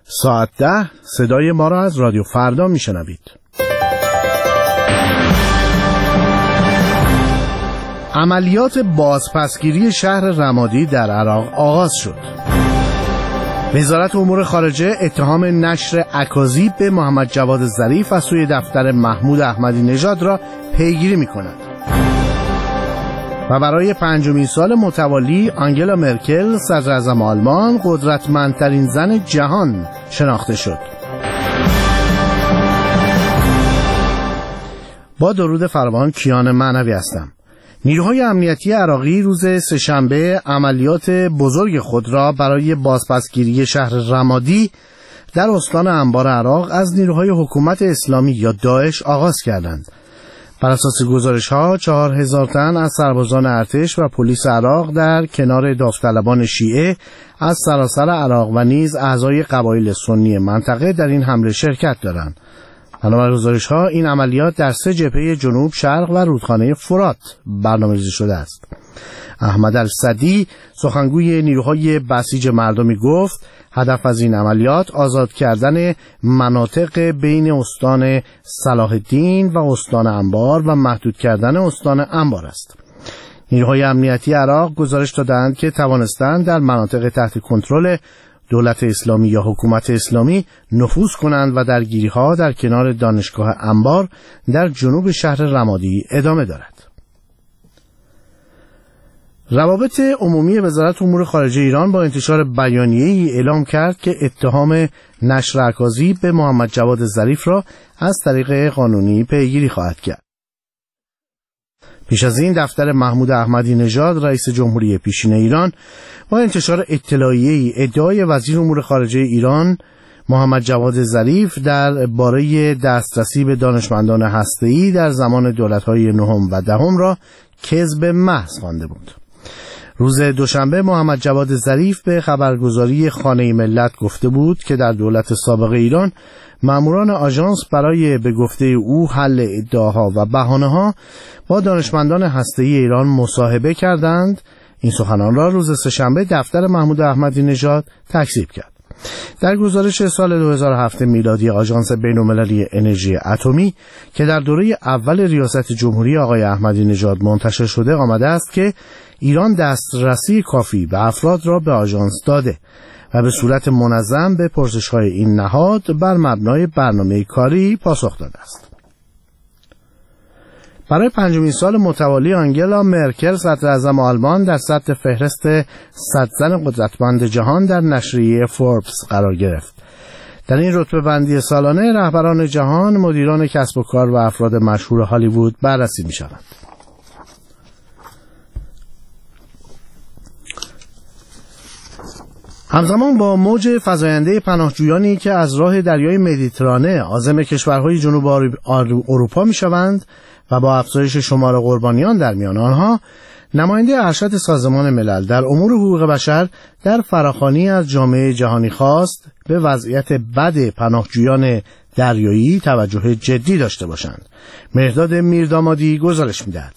ساعت 10 صدای ما را از رادیو فردا میشنوید. عملیات بازپسگیری شهر رمادی در عراق آغاز شد. وزارت امور خارجه اتهام نشر اکاذیب به محمد جواد ظریف از سوی دفتر محمود احمدی نژاد را پیگیری می‌کند. و برای 5مین سال متوالی آنگلا مرکل صدراعظم آلمان قدرتمندترین زن جهان شناخته شد. با درود فراوان، کیان معنوی هستم. نیروهای امنیتی عراقی روز سه‌شنبه عملیات بزرگ خود را برای بازپسگیری شهر رمادی در استان انبار عراق از نیروهای حکومت اسلامی یا داعش آغاز کردند. بر اساس گزارش‌ها 4000 تن از سربازان ارتش و پلیس عراق در کنار داوطلبان شیعه از سراسر عراق و نیز اعضای قبایل سنی منطقه در این حمله شرکت دارند. بنابر گزارش‌ها این عملیات در 3 جبهه جنوب، شرق و رودخانه فرات برنامه‌ریزی شده است. احمد الصدی سخنگوی نیروهای بسیج مردمی گفت هدف از این عملیات آزاد کردن مناطق بین استان صلاح الدین و استان انبار و محدود کردن استان انبار است. نیروهای امنیتی عراق گزارش دادند که توانستند در مناطق تحت کنترل دولت اسلامی یا حکومت اسلامی نفوذ کنند و درگیری‌ها در کنار دانشگاه انبار در جنوب شهر رمادی ادامه دارد. روابط عمومی وزارت امور خارجه ایران با انتشار بیانیه‌ای اعلام کرد که اتهام نشر اکاذیب به محمد جواد ظریف را از طریق قانونی پیگیری خواهد کرد. پیش از این دفتر محمود احمدی نژاد رئیس جمهوری پیشین ایران با انتشار اطلاعیه‌ای ادعای وزیر امور خارجه ایران محمد جواد ظریف در باره دسترسی به دانشمندان هسته‌ای در زمان دولت‌های نهم و دهم را کذب محض خوانده بود. روز دوشنبه محمد جواد ظریف به خبرگزاری خانه ملت گفته بود که در دولت سابق ایران ماموران آژانس برای به گفته او حل ادعاها و بهانه‌ها با دانشمندان هسته‌ای ایران مصاحبه کردند. این سخنان را روز سه‌شنبه دفتر محمود احمدی نژاد تکذیب کرد. در گزارش سال 2007 میلادی آژانس بین‌المللی انرژی اتمی که در دوره اول ریاست جمهوری آقای احمدی نژاد منتشر شده آمده است که ایران دسترسی کافی به افراد را به آژانس داده و به صورت منظم به پرسش‌های این نهاد بر مبنای برنامه کاری پاسخ داده است. برای 5مین سال متوالی آنگلا مرکل صدراعظم آلمان در صدر فهرست 100 زن قدرتمند جهان در نشریه فوربس قرار گرفت. در این رتبه بندی سالانه رهبران جهان، مدیران کسب و کار و افراد مشهور هالیوود بررسی می‌شوند. همزمان با موج فزاینده پناهجویانی که از راه دریای مدیترانه عازم کشورهای جنوب اروپا می‌شوند و با افزایش شمار قربانیان در میان آنها، نماینده ارشد سازمان ملل در امور حقوق بشر در فراخوانی از جامعه جهانی خواست به وضعیت بد پناهجویان دریایی توجه جدی داشته باشند. مهرداد میردامادی گزارش می‌دهد.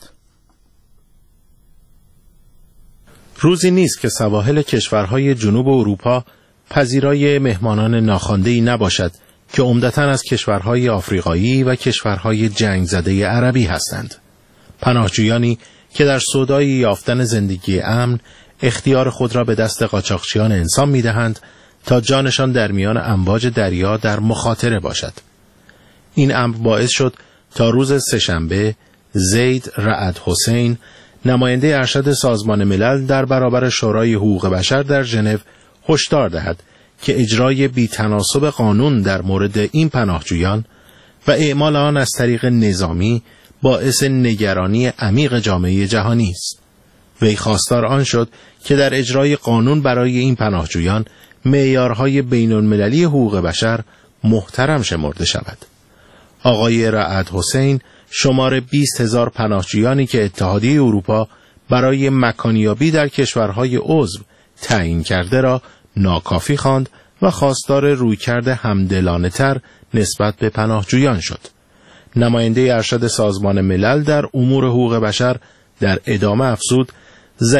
روزی نیست که سواحل کشورهای جنوب اروپا پذیرای مهمانان ناخوانده‌ای نباشد که عمدتاً از کشورهای آفریقایی و کشورهای جنگ زده عربی هستند. پناهجویانی که در سودای یافتن زندگی امن اختیار خود را به دست قاچاقچیان انسان می‌دهند تا جانشان در میان امواج دریا در مخاطره باشد. این امر باعث شد تا روز سه‌شنبه زید رعد حسین، نماینده ارشد سازمان ملل در برابر شورای حقوق بشر در ژنو، هشدار دهد که اجرای بی‌تناسب قانون در مورد این پناهجویان و اعمال آن از طریق نظامی باعث نگرانی عمیق جامعه جهانی است. وی خواستار آن شد که در اجرای قانون برای این پناهجویان معیارهای بین‌المللی حقوق بشر محترم شمرده شود. آقای رعد حسین شمار 20,000 پناهجویانی که اتحادیه اروپا برای مکانیابی در کشورهای عضو تعیین کرده را ناکافی خواند و خواستار رویکرد همدلانه‌تر نسبت به پناهجویان شد. نماینده ارشد سازمان ملل در امور حقوق بشر در ادامه افزود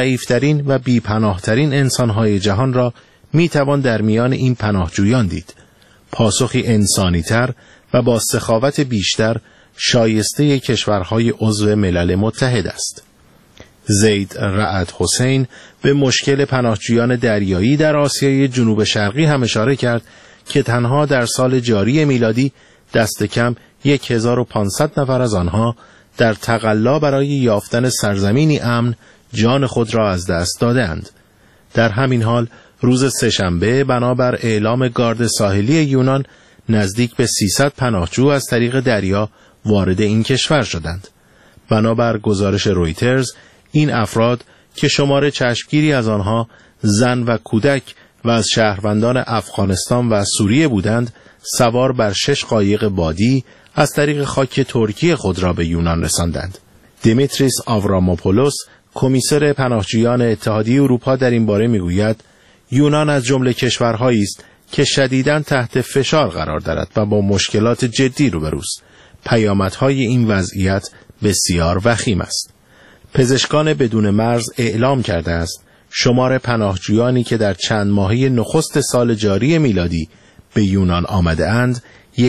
ضعیفترین و بی‌پناهترین انسان‌های جهان را می‌توان در میان این پناهجویان دید پاسخی انسانی‌تر و با سخاوت بیشتر شایسته کشورهای عضو ملل متحد است. زید رعد حسین به مشکل پناهجویان دریایی در آسیای جنوب شرقی هم اشاره کرد که تنها در سال جاری میلادی دست کم 1500 نفر از آنها در تقلا برای یافتن سرزمینی امن جان خود را از دست دادند. در همین حال روز سه‌شنبه بنابر اعلام گارد ساحلی یونان نزدیک به 300 پناهجو از طریق دریا وارد این کشور شدند. بنابر گزارش رویترز این افراد که شمار چشمگیری از آنها زن و کودک و از شهروندان افغانستان و سوریه بودند سوار بر 6 قایق بادی از طریق خاک ترکیه خود را به یونان رساندند. دیمیتریس آوراموپولوس کمیسر پناهجویان اتحادیه اروپا در این باره میگوید یونان از جمله کشورهایی است که شدیداً تحت فشار قرار دارد و با مشکلات جدی روبروست. پیامدهای این وضعیت بسیار وخیم است. پزشکان بدون مرز اعلام کرده است شمار پناهجویانی که در چند ماهه نخست سال جاری میلادی به یونان آمده اند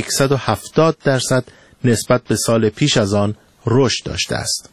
170% نسبت به سال پیش از آن رشد داشته است.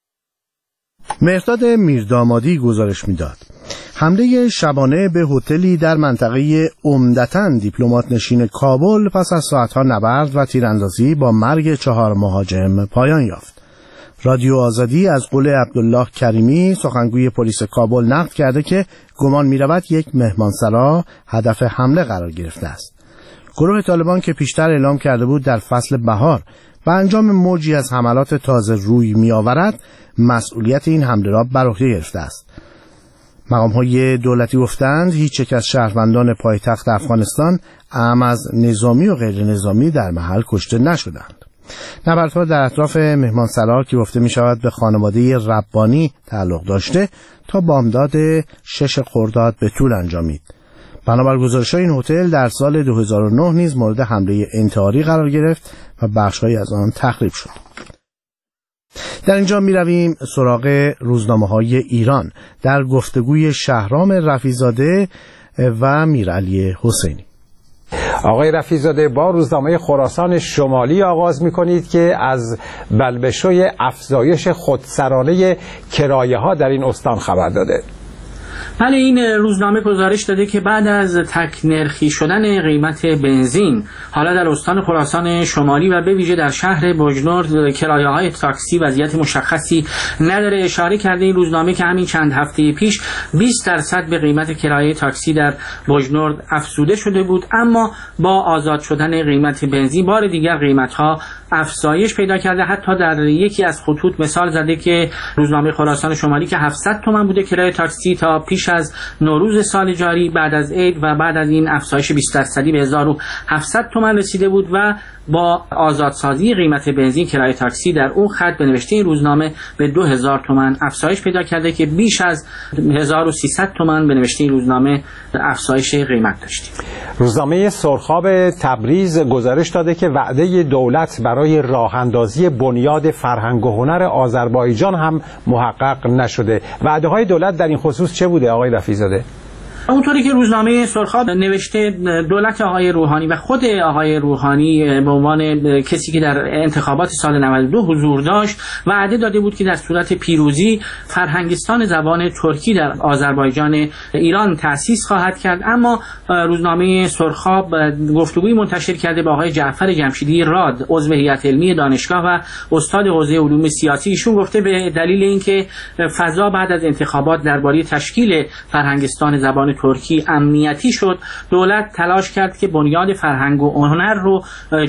مهرداد میردامادی گزارش میداد. حمله شبانه به هتلی در منطقه عمدتاً دیپلمات نشین کابل پس از ساعتها نبرد و تیراندازی با مرگ 4 مهاجم پایان یافت. رادیو آزادی از قول عبدالله کریمی سخنگوی پلیس کابل نقل کرده که گمان می‌رود یک مهمانسرا هدف حمله قرار گرفته است. گروه طالبان که پیشتر اعلام کرده بود در فصل بهار و انجام موجی از حملات تازه روی می‌آورد، مسئولیت این حمله را بر عهده گرفته است. مقام‌های دولتی گفتند هیچ یک از شهروندان پایتخت افغانستان اعم از نظامی و غیر نظامی در محل کشته نشدند. نبردها در اطراف مهمانسرا که گفته می شود به خانواده ربانی تعلق داشته تا بامداد 6 خرداد به طول انجامید. بنابر گزارش‌های این هتل در سال 2009 نیز مورد حمله انتحاری قرار گرفت و بخش‌هایی از آن تخریب شد. در اینجا می رویم سراغ روزنامه‌های ایران در گفتگوی شهرام رفیع‌زاده و میرعلی حسینی. آقای رفیع‌زاده، با روزنامه خراسان شمالی آغاز می‌کنید که از بلبشوی افزایش خودسرانه کرایه‌ها در این استان خبر داده. بله، این روزنامه گزارش داده که بعد از تک‌نرخی شدن قیمت بنزین حالا در استان خراسان شمالی و به ویژه در شهر بجنورد کرایه‌های تاکسی وضعیت مشخصی نداره. اشاره کرده این روزنامه که همین چند هفته پیش 20% به قیمت کرایه تاکسی در بجنورد افزوده شده بود، اما با آزاد شدن قیمت بنزین بار دیگر قیمت‌ها افزایش پیدا کرده. حتی در یکی از خطوط مثال زده که روزنامه خراسان شمالی که 700 تومان بوده کرایه تاکسی تا پیش از نوروز سال جاری، بعد از عید و بعد از این افزایش 20% به 1700 تومان رسیده بود و با آزادسازی قیمت بنزین کرایه تاکسی در اون خط به نوشته این روزنامه به 2000 تومان افزایش پیدا کرده که بیش از 1300 تومان به نوشته این روزنامه افزایش قیمت داشتیم. روزنامه سرخاب تبریز گزارش داده که وعده دولت برای راه اندازی بنیاد فرهنگ و هنر آذربایجان هم محقق نشده. وعده‌های دولت در این خصوص چه بوده آقای رفیع‌زاده؟ اونطوری که روزنامه سرخاب نوشته دولت آقای روحانی و خود آقای روحانی به عنوان کسی که در انتخابات سال 92 حضور داشت وعده داده بود که در صورت پیروزی فرهنگستان زبان ترکی در آذربایجان ایران تأسیس خواهد کرد. اما روزنامه سرخاب گفتگویی منتشر کرده با آقای جعفر جمشیدی راد، عضو هیئت علمی دانشگاه و استاد حوزه علوم سیاسی. ایشون گفته به دلیل اینکه فضا بعد از انتخابات درباره تشکیل فرهنگستان زبان ترکی امنیتی شد، دولت تلاش کرد که بنیاد فرهنگ و هنر رو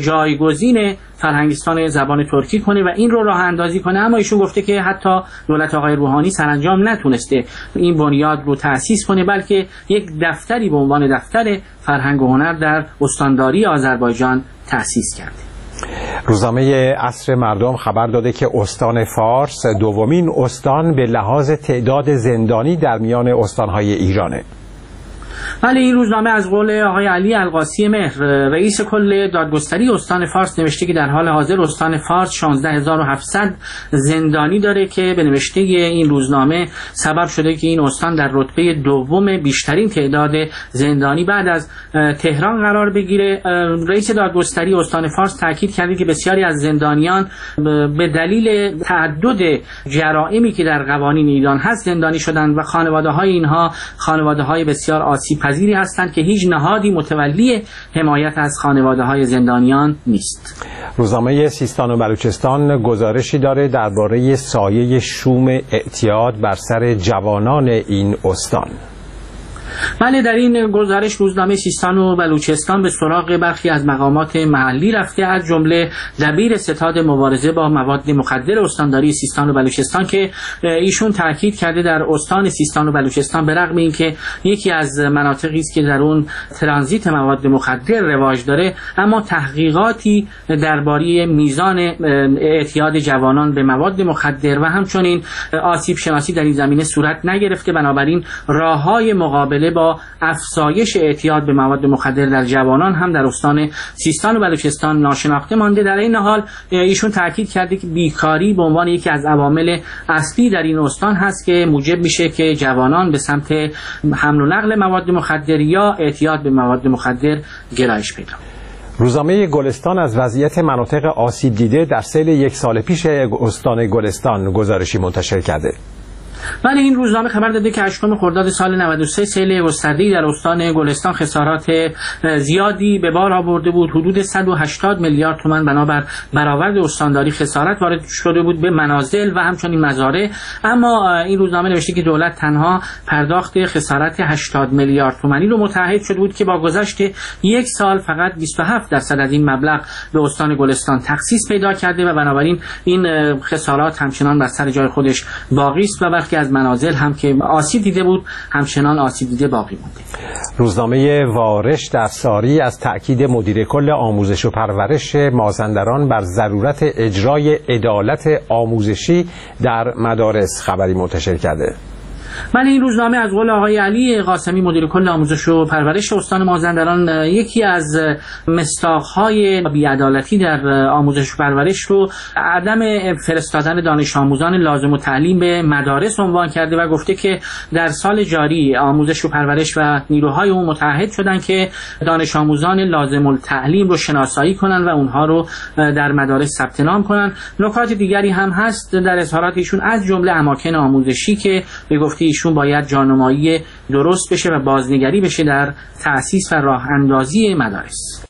جایگزین فرهنگستان زبان ترکی کنه و این رو راه اندازی کنه. اما ایشون گفته که حتی دولت آقای روحانی سرانجام نتونسته این بنیاد رو تأسیس کنه، بلکه یک دفتری به عنوان دفتر فرهنگ و هنر در استانداری آذربایجان تأسیس کرده. روزنامه عصر مردم خبر داده که استان فارس دومین استان به لحاظ تعداد زندانی در میان استانهای ایرانه. ولی این روزنامه از قول آقای علی القاسی مهر رئیس کل دادگستری استان فارس نوشته که در حال حاضر استان فارس 16700 زندانی داره که به نوشته این روزنامه سبب شده که این استان در رتبه دوم بیشترین تعداد زندانی بعد از تهران قرار بگیره. رئیس دادگستری استان فارس تاکید کرده که بسیاری از زندانیان به دلیل تعدد جرائمی که در قوانین ایران هست زندانی شدند و خانواده‌های اینها خانواده‌های بسیار آسیب پذیری هستند که هیچ نهادی متولی حمایت از خانواده‌های زندانیان نیست. روزنامه سیستان و بلوچستان گزارشی داره درباره سایه شوم اعتیاد بر سر جوانان این استان. بله، در این گزارش روزنامه سیستان و بلوچستان به سراغ برخی از مقامات محلی رفته، از جمله دبیر ستاد مبارزه با مواد مخدر استانداری سیستان و بلوچستان که ایشون تاکید کرده در استان سیستان و بلوچستان به رغم اینکه یکی از مناطقی است که در اون ترانزیت مواد مخدر رواج داره، اما تحقیقاتی درباره میزان اعتیاد جوانان به مواد مخدر و همچنین آسیب شناسی در این زمینه صورت نگرفته. بنابراین راههای مقابله با افزایش اعتیاد به مواد مخدر در جوانان هم در استان سیستان و بلوچستان ناشناخته مانده. در این حال ایشون تاکید کرده که بیکاری به عنوان یکی از عوامل اصلی در این استان هست که موجب میشه که جوانان به سمت حمل و نقل مواد مخدر یا اعتیاد به مواد مخدر گرایش پیدا. روزنامه گلستان از وضعیت مناطق آسیب دیده در سیل یک سال پیش استان گلستان گزارشی منتشر کرده. ولی این روزنامه خبر داده که 8 خرداد سال 93 سیل گسترده‌ای در استان گلستان خسارات زیادی به بار آورده بود. حدود 180 میلیارد تومان بنابر برآورد استانداری خسارت وارد شده بود به منازل و همچنین مزارع. اما این روزنامه نوشته که دولت تنها پرداخت خسارت 80 میلیارد تومانی رو متعهد شده بود که با گذشت یک سال فقط 27% از این مبلغ به استان گلستان تخصیص پیدا کرده و بنابراین این خسارات همچنان بر سر جای خودش باقی است و برخی از منازل هم که آسیب دیده بود همچنان آسیب دیده باقی مونده. روزنامه وارش در ساری از تأکید مدیر کل آموزش و پرورش مازندران بر ضرورت اجرای عدالت آموزشی در مدارس خبری منتشر کرده. ولی این روزنامه از قول آقای علی قاسمی مدیر کل آموزش و پرورش استان مازندران یکی از مصداق‌های بی‌عدالتی در آموزش و پرورش رو عدم فرستادن دانش آموزان لازم التعلیم به مدارس عنوان کرده و گفته که در سال جاری آموزش و پرورش و نیروهای اون متعهد شدن که دانش آموزان لازم التعلیم رو شناسایی کنن و اونها رو در مدارس ثبت نام کنن. نکات دیگری هم هست در اظهارات ایشون، از جمله اماکن آموزشی که به گفته ایشون باید جانمایی درست بشه و بازنگری بشه در تأسیس و راه اندازی مدارس.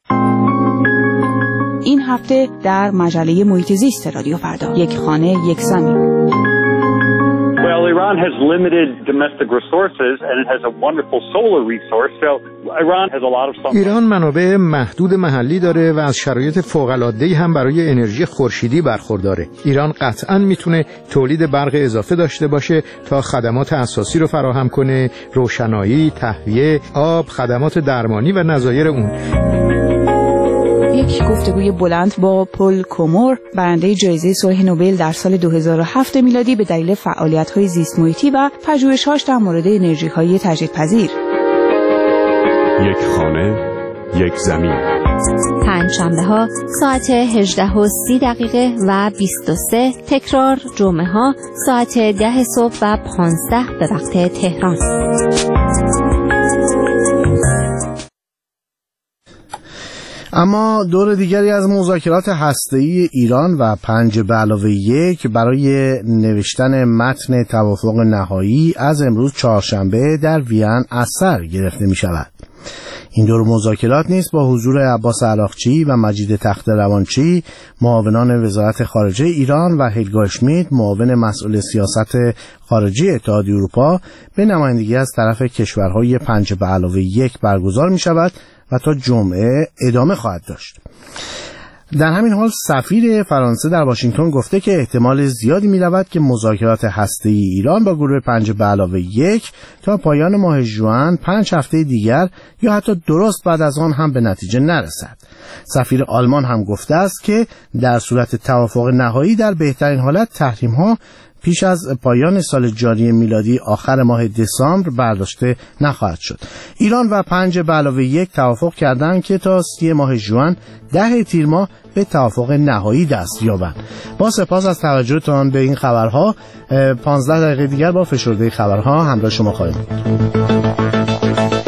این هفته در مجله محیط زیست رادیو فردا، یک خانه یک زمین. Well, Iran has limited domestic resources and it has a wonderful solar resource. So Iran has a lot of sun. ایران منابع محدود محلی داره و از شرایط فوق‌العاده‌ای هم برای انرژی خورشیدی برخورداره. ایران قطعاً میتونه تولید برق اضافه داشته باشه تا خدمات اساسی رو فراهم کنه، روشنایی، تهویه، آب، خدمات درمانی و نظایر اون. یک گفتگوی بلند با پل کومور، برنده جایزه صلح نوبل در سال 2007 میلادی به دلیل فعالیت‌های زیست محیطی و پژوهش‌هاش در مورد انرژی‌های تجدیدپذیر. یک خانه، یک زمین. پنجشنبه‌ها ساعت 18:30 و 23، تکرار جمعه‌ها ساعت 10 صبح و 15 به وقت تهران. اما دور دیگری از مذاکرات هسته‌ای ایران و 5+1 برای نوشتن متن توافق نهایی از امروز چهارشنبه در وین از سر گرفته می شود. این دور مذاکرات نیز با حضور عباس عراقچی و مجید تخت‌روانچی، معاونان وزارت خارجه ایران و هلگا اشمیت، معاون مسئول سیاست خارجی اتحادیه اروپا، به نمایندگی از طرف کشورهای 5+1 برگزار می شود و تا جمعه ادامه خواهد داشت. در همین حال سفیر فرانسه در واشنگتن گفته که احتمال زیادی می رود که مذاکرات هسته‌ای ایران با گروه 5+1 تا پایان ماه ژوئن 5 هفته دیگر یا حتی درست بعد از آن هم به نتیجه نرسد. سفیر آلمان هم گفته است که در صورت توافق نهایی در بهترین حالت تحریم‌ها پیش از پایان سال جاری میلادی آخر ماه دسامبر برداشته نخواهد شد. ایران و 5 به علاوه 1 توافق کردند که تا 30 ماه ژوئن 10 تیر ماه به توافق نهایی دست یابند. با سپاس از توجهتان به این خبرها، 15 دقیقه دیگر با فشرده خبرها همراه شما خواهیم بود.